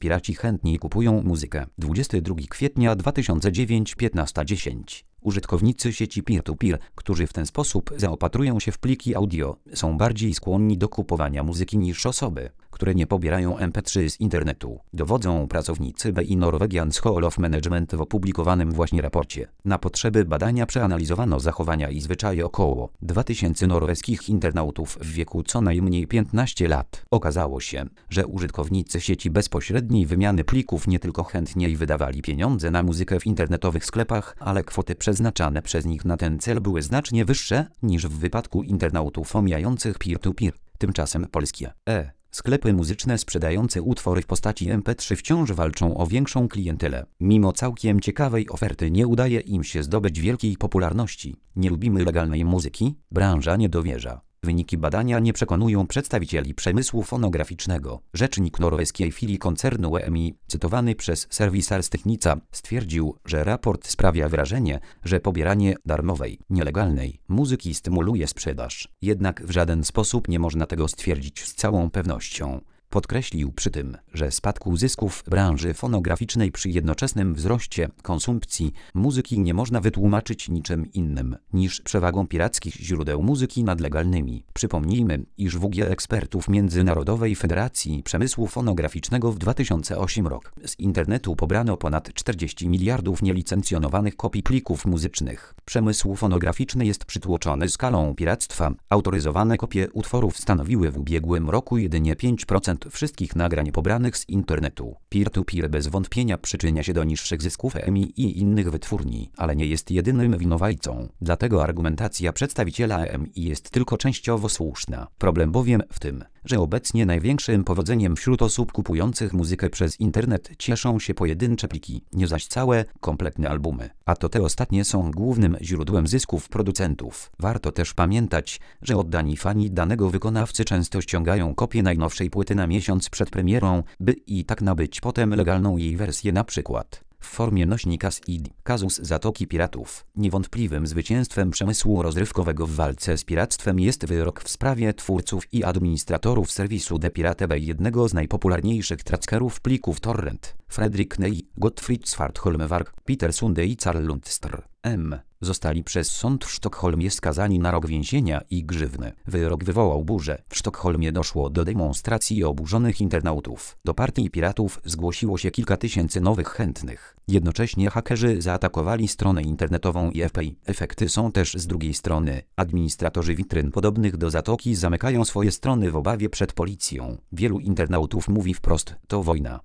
piraci chętniej kupują muzykę. 22 kwietnia 2009, 15:10. Użytkownicy sieci peer-to-peer, którzy w ten sposób zaopatrują się w pliki audio, są bardziej skłonni do kupowania muzyki niż osoby, które nie pobierają MP3 z internetu, dowodzą pracownicy BI Norwegian School of Management w opublikowanym właśnie raporcie. Na potrzeby badania przeanalizowano zachowania i zwyczaje około 2000 norweskich internautów w wieku co najmniej 15 lat. Okazało się, że użytkownicy sieci bezpośredniej wymiany plików nie tylko chętniej wydawali pieniądze na muzykę w internetowych sklepach, ale kwoty przeznaczane przez nich na ten cel były znacznie wyższe niż w wypadku internautów omijających peer-to-peer. Tymczasem polskie sklepy muzyczne sprzedające utwory w postaci MP3 wciąż walczą o większą klientelę. Mimo całkiem ciekawej oferty nie udaje im się zdobyć wielkiej popularności. Nie lubimy legalnej muzyki? Branża nie dowierza. Wyniki badania nie przekonują przedstawicieli przemysłu fonograficznego. Rzecznik norweskiej filii koncernu EMI, cytowany przez serwis Arstechnica, stwierdził, że raport sprawia wrażenie, że pobieranie darmowej, nielegalnej muzyki stymuluje sprzedaż. Jednak w żaden sposób nie można tego stwierdzić z całą pewnością. Podkreślił przy tym, że spadku zysków branży fonograficznej przy jednoczesnym wzroście konsumpcji muzyki nie można wytłumaczyć niczym innym niż przewagą pirackich źródeł muzyki nad legalnymi. Przypomnijmy, iż WG ekspertów Międzynarodowej Federacji Przemysłu Fonograficznego w 2008 roku z internetu pobrano ponad 40 miliardów nielicencjonowanych kopii plików muzycznych. Przemysł fonograficzny jest przytłoczony skalą piractwa. Autoryzowane kopie utworów stanowiły w ubiegłym roku jedynie 5% wszystkich nagrań pobranych z internetu. Peer-to-peer bez wątpienia przyczynia się do niższych zysków EMI i innych wytwórni, ale nie jest jedynym winowajcą. Dlatego argumentacja przedstawiciela EMI jest tylko częściowo słuszna. Problem bowiem w tym, że obecnie największym powodzeniem wśród osób kupujących muzykę przez internet cieszą się pojedyncze pliki, nie zaś całe, kompletne albumy. A to te ostatnie są głównym źródłem zysków producentów. Warto też pamiętać, że oddani fani danego wykonawcy często ściągają kopię najnowszej płyty na miesiąc przed premierą, by i tak nabyć potem legalną jej wersję, na przykład w formie nośnika CD. Kazus Zatoki Piratów. Niewątpliwym zwycięstwem przemysłu rozrywkowego w walce z piractwem jest wyrok w sprawie twórców i administratorów serwisu The Pirate Bay, jednego z najpopularniejszych trackerów plików torrent. Fredrik Ney, Gottfried Svartholmvark, Peter Sunde i Carl Lundstr zostali przez sąd w Sztokholmie skazani na rok więzienia i grzywny. Wyrok wywołał burzę. W Sztokholmie doszło do demonstracji oburzonych internautów. Do partii piratów zgłosiło się kilka tysięcy nowych chętnych. Jednocześnie hakerzy zaatakowali stronę internetową IFPI. Efekty są też z drugiej strony. Administratorzy witryn podobnych do Zatoki zamykają swoje strony w obawie przed policją. Wielu internautów mówi wprost: to wojna.